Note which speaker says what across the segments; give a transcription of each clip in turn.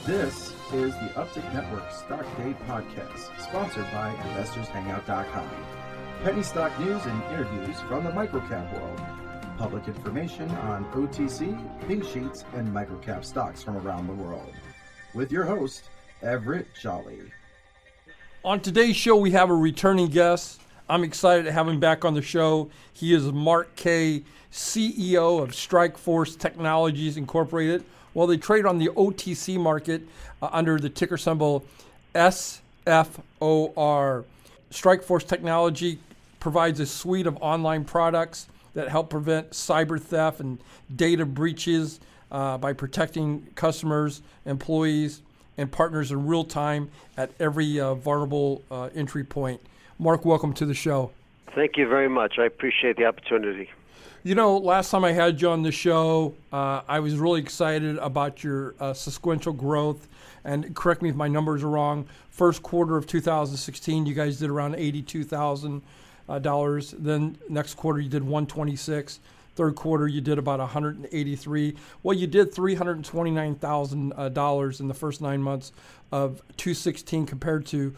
Speaker 1: This is the Uptick Network Stock Day Podcast, sponsored by InvestorsHangout.com. Penny stock news and interviews from the microcap world. Public information on OTC, pink sheets, and microcap stocks from around the world. With your host, Everett Jolly.
Speaker 2: On today's show, we have a returning guest. I'm excited to have him back on the show. He is Mark Kaye, CEO of Strikeforce Technologies Incorporated. Well, they trade on the OTC market under the ticker symbol SFOR. Strikeforce Technology provides a suite of online products that help prevent cyber theft and data breaches by protecting customers, employees, and partners in real time at every vulnerable entry point. Mark, welcome to the show.
Speaker 3: Thank you very much. I appreciate the opportunity.
Speaker 2: You know, last time I had you on the show, I was really excited about your sequential growth. And correct me if my numbers are wrong. First quarter of 2016, you guys did around $82,000. Then next quarter, you did $126,000. Third quarter, you did about $183,000. Well, you did $329,000 in the first 9 months of 2016 compared to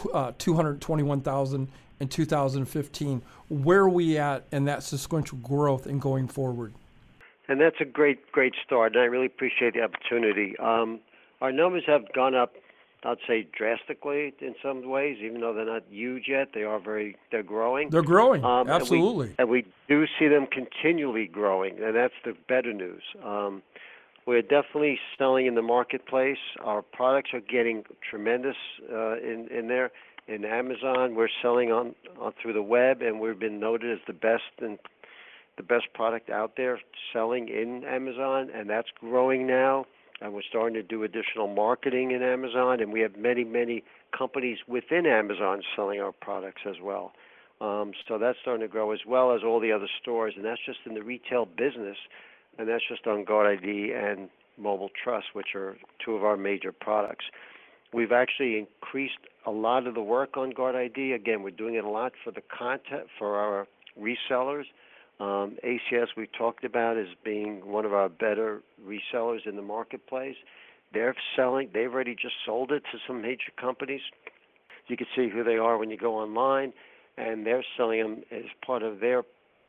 Speaker 2: $221,000 in 2015. Where are we at in that sequential growth and going forward?
Speaker 3: And that's a great start, and I really appreciate the opportunity. Our numbers have gone up, I'd say, drastically in some ways, even though they're not huge yet. They're growing.
Speaker 2: They're growing, absolutely.
Speaker 3: And we do see them continually growing, and that's the better news. We're definitely selling in the marketplace. Our products are getting tremendous in there. In Amazon, we're selling on through the web, and we've been noted as the best product out there selling in Amazon, and that's growing now. And we're starting to do additional marketing in Amazon, and we have many companies within Amazon selling our products as well. So that's starting to grow, as well as all the other stores, and that's just in the retail business, and that's just on GuardID and Mobile Trust, which are two of our major products. We've actually increased a lot of the work on GuardID. Again, we're doing it a lot for the content for our resellers. ACS we talked about as being one of our better resellers in the marketplace. They've already just sold it to some major companies. You can see who they are when you go online, and they're selling them as part of their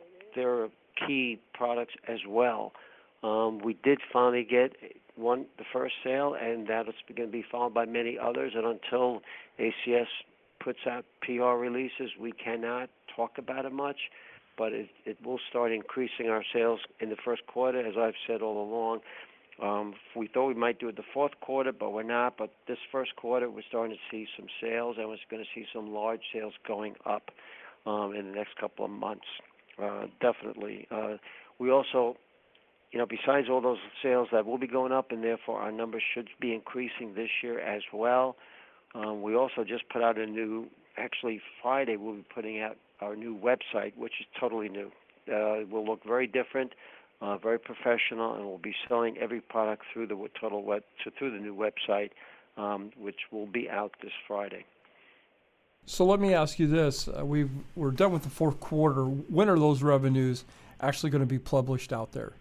Speaker 3: key products as well. We did finally get the first sale, and that's going to be followed by many others. And until ACS puts out PR releases, we cannot talk about it much. But it will start increasing our sales in the first quarter, as I've said all along. We thought we might do it the fourth quarter, but we're not. But this first quarter, we're starting to see some sales, and we're going to see some large sales going up in the next couple of months, definitely. We also, besides all those sales that will be going up, and therefore our numbers should be increasing this year as well. We also just put out actually Friday we'll be putting out our new website, which is totally new. It will look very different, very professional, and we'll be selling every product through the new website, which will be out this Friday.
Speaker 2: So let me ask you this. We're done with the fourth quarter. When are those revenues actually going to be published out there?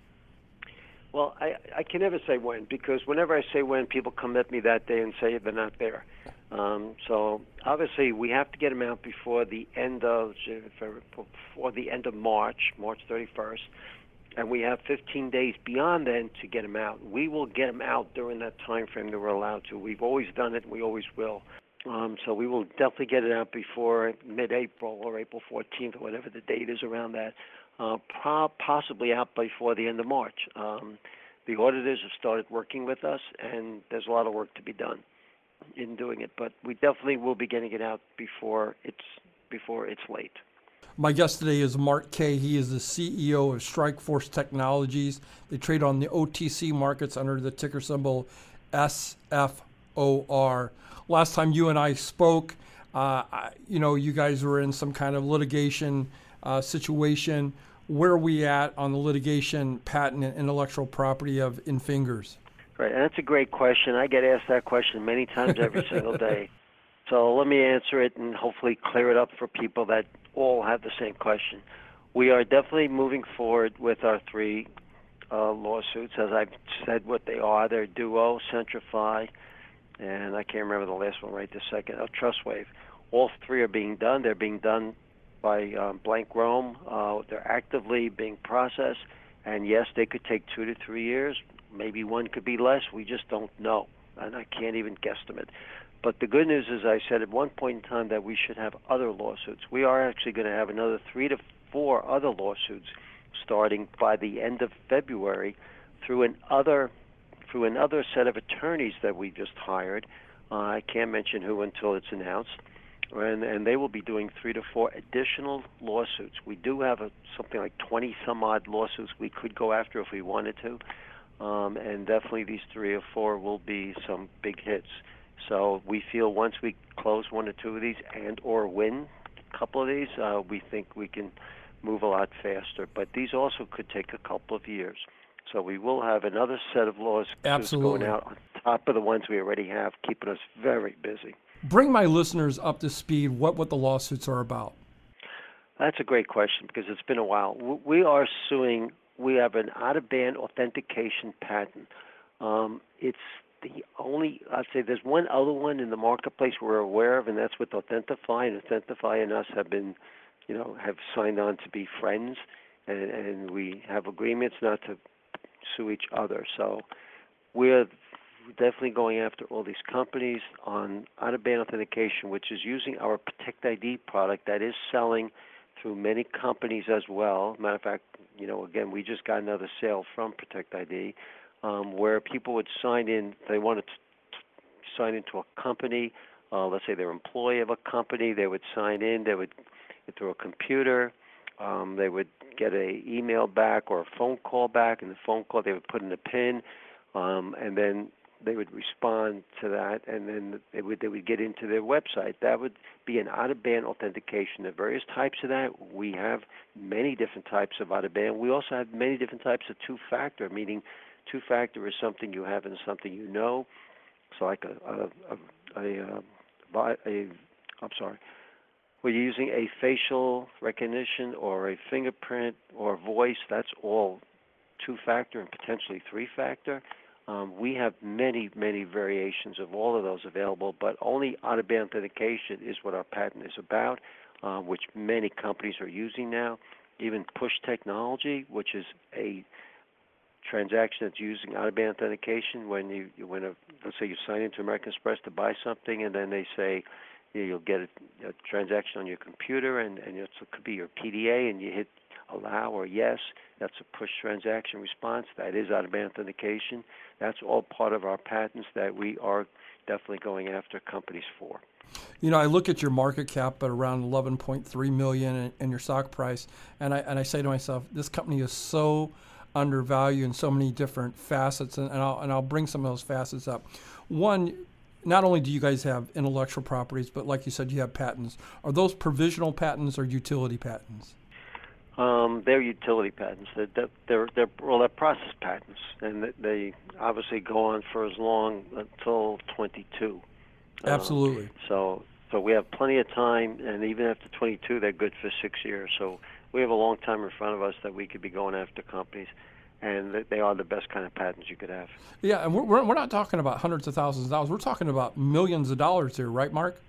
Speaker 3: Well, I can never say when, because whenever I say when, people come at me that day and say they're not there. So obviously we have to get them out before the end of March 31st, and we have 15 days beyond then to get them out. We will get them out during that time frame that we're allowed to. We've always done it, and we always will. So we will definitely get it out before mid-April or April 14th, or whatever the date is around that. Possibly out before the end of March. The auditors have started working with us, and there's a lot of work to be done in doing it. But we definitely will be getting it out before it's late.
Speaker 2: My guest today is Mark Kaye. He is the CEO of Strikeforce Technologies. They trade on the OTC markets under the ticker symbol SFOR. Last time you and I spoke, you guys were in some kind of litigation situation. Where are we at on the litigation, patent, and intellectual property of Infingers?
Speaker 3: Right, and that's a great question. I get asked that question many times every single day. So let me answer it and hopefully clear it up for people that all have the same question. We are definitely moving forward with our three lawsuits. As I've said what they are, they're Duo, Centrify, and I can't remember the last one right this second, TrustWave. All three are being done. They're being done by Blank Rome. They're actively being processed, and yes, they could take 2 to 3 years. Maybe one could be less. We just don't know, and I can't even guesstimate. But the good news is, I said at one point in time that we should have other lawsuits. We are actually going to have another 3 to 4 other lawsuits starting by the end of February through another set of attorneys that we just hired. I can't mention who until it's announced. And they will be doing 3 to 4 additional lawsuits. We do have something like 20 some odd lawsuits we could go after if we wanted to. And definitely these 3 or 4 will be some big hits. So we feel once we close 1 or 2 of these and or win a couple of these, we think we can move a lot faster. But these also could take a couple of years. So we will have another set of lawsuits going out on top of the ones we already have, keeping us very busy.
Speaker 2: Bring my listeners up to speed what the lawsuits are about.
Speaker 3: That's a great question because it's been a while. We are suing. We have an out-of-band authentication patent. It's the only, I'd say there's one other one in the marketplace we're aware of, and that's with Authentify. And Authentify and us have been, have signed on to be friends, and we have agreements not to sue each other. So we're definitely going after all these companies on out-of-band authentication, which is using our Protect ID product that is selling through many companies as well. Matter of fact, again, we just got another sale from Protect ID where people would sign in. They wanted to sign into a company. Let's say they're an employee of a company. They would sign in. They would through a computer. They would get an email back or a phone call back. In the phone call, they would put in a PIN, and then they would respond to that, and then they would get into their website. That would be an out-of-band authentication. There are various types of that. We have many different types of out-of-band. We also have many different types of two-factor, meaning two-factor is something you have and something you know. So like we're using a facial recognition or a fingerprint or voice. That's all two-factor and potentially three-factor. We have many, many variations of all of those available, but only out-of-band authentication is what our patent is about, which many companies are using now. Even Push Technology, which is a transaction that's using out-of-band authentication. Let's say you sign into American Express to buy something, and then they say you'll get a transaction on your computer, and it could be your PDA, and you hit allow or yes. That's a push transaction response. That is out-of-band authentication. That's all part of our patents that we are definitely going after companies for.
Speaker 2: I look at your market cap at around 11.3 million and your stock price, and I say to myself, this company is so undervalued in so many different facets, and I'll bring some of those facets up. One, not only do you guys have intellectual properties, but like you said, you have patents. Are those provisional patents or utility patents?
Speaker 3: They're utility patents. They're process patents, and they obviously go on for as long until 22.
Speaker 2: Absolutely.
Speaker 3: So we have plenty of time, and even after 22, they're good for 6 years. So we have a long time in front of us that we could be going after companies, and they are the best kind of patents you could have. Yeah,
Speaker 2: and we're not talking about hundreds of thousands of dollars. We're talking about millions of dollars here, right, Mark?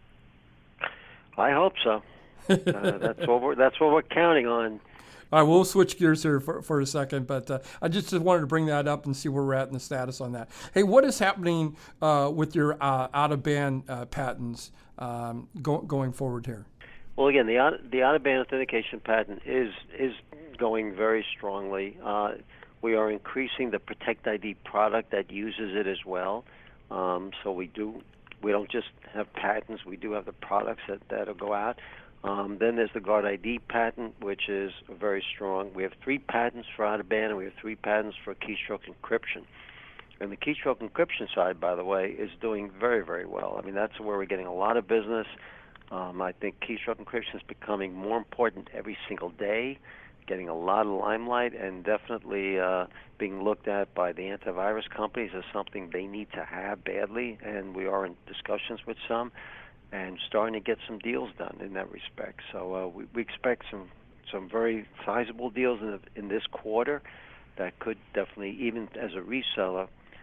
Speaker 3: I hope so. That's what we're counting on.
Speaker 2: All right, we'll switch gears here for a second, but I just wanted to bring that up and see where we're at in the status on that. Hey, what is happening with your out-of-band patents going forward here?
Speaker 3: Well, again, the out-of-band authentication patent is going very strongly. We are increasing the Protect ID product that uses it as well. So we don't just have patents; we do have the products that'll go out. Then there's the Guard ID patent, which is very strong. We have 3 patents for out-of-band, and we have 3 patents for keystroke encryption. And the keystroke encryption side, by the way, is doing very, very well. I mean, that's where we're getting a lot of business. I think keystroke encryption is becoming more important every single day, getting a lot of limelight, and definitely being looked at by the antivirus companies as something they need to have badly, and we are in discussions with some and starting to get some deals done in that respect. So we expect some very sizable deals in this quarter that could definitely, even as a reseller,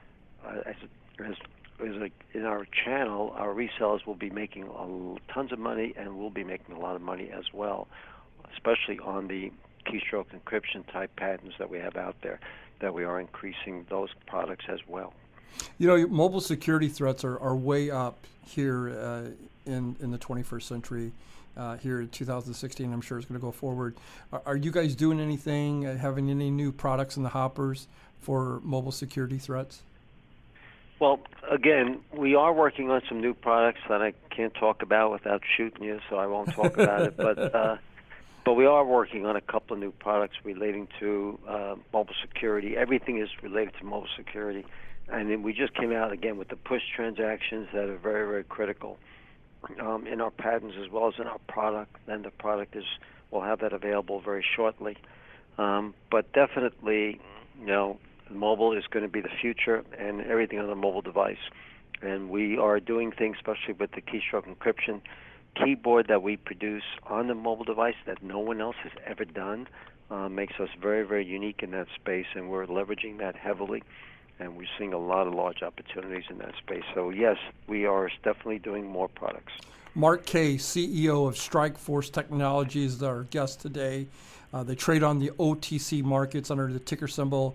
Speaker 3: in our channel, our resellers will be making tons of money, and we'll be making a lot of money as well, especially on the keystroke encryption type patents that we have out there, that we are increasing those products as well.
Speaker 2: You know, mobile security threats are way up here in the 21st century. Here in 2016, I'm sure it's going to go forward. Are you guys doing anything, having any new products in the hoppers for mobile security threats?
Speaker 3: Well, again, we are working on some new products that I can't talk about without shooting you, so I won't talk about it. But we are working on a couple of new products relating to mobile security. Everything is related to mobile security. And then we just came out again with the push transactions that are very, very critical in our patents as well as in our product. And the product we'll have that available very shortly. But definitely, mobile is going to be the future, and everything on the mobile device. And we are doing things, especially with the keystroke encryption keyboard that we produce on the mobile device that no one else has ever done. Makes us very, very unique in that space, and we're leveraging that heavily. And we're seeing a lot of large opportunities in that space. So, yes, we are definitely doing more products.
Speaker 2: Mark Kaye, CEO of Strikeforce Technologies, is our guest today. They trade on the OTC markets under the ticker symbol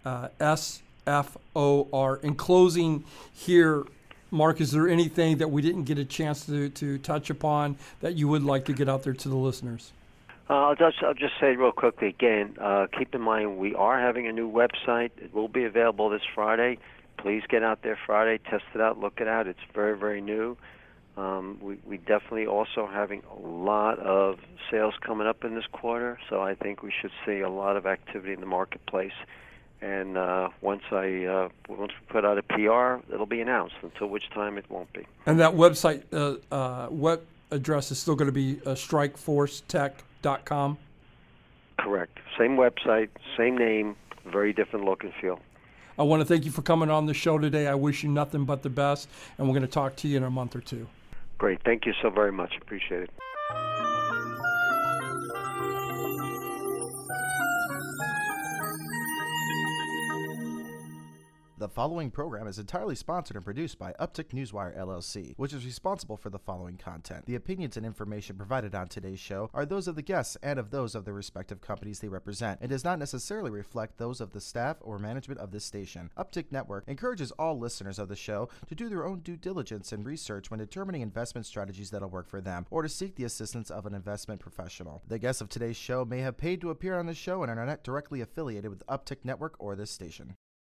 Speaker 2: SFOR. In closing here, Mark, is there anything that we didn't get a chance to touch upon that you would like to get out there to the listeners?
Speaker 3: I'll just say real quickly again, keep in mind we are having a new website. It will be available this Friday. Please get out there Friday, test it out, look it out. It's very, very new. We definitely also having a lot of sales coming up in this quarter, so I think we should see a lot of activity in the marketplace. And once we put out a PR, it'll be announced, until which time it won't be.
Speaker 2: And that website, web address is still going to be strikeforcetech.com?
Speaker 3: Correct. Same website, same name, very different look and feel.
Speaker 2: I want to thank you for coming on the show today. I wish you nothing but the best, and we're going to talk to you in a month or two.
Speaker 3: Great. Thank you so very much. Appreciate it.
Speaker 1: The following program is entirely sponsored and produced by Uptick Newswire LLC, which is responsible for the following content. The opinions and information provided on today's show are those of the guests and of those of the respective companies they represent, and does not necessarily reflect those of the staff or management of this station. Uptick Network encourages all listeners of the show to do their own due diligence and research when determining investment strategies that'll work for them, or to seek the assistance of an investment professional. The guests of today's show may have paid to appear on the show and are not directly affiliated with Uptick Network or this station.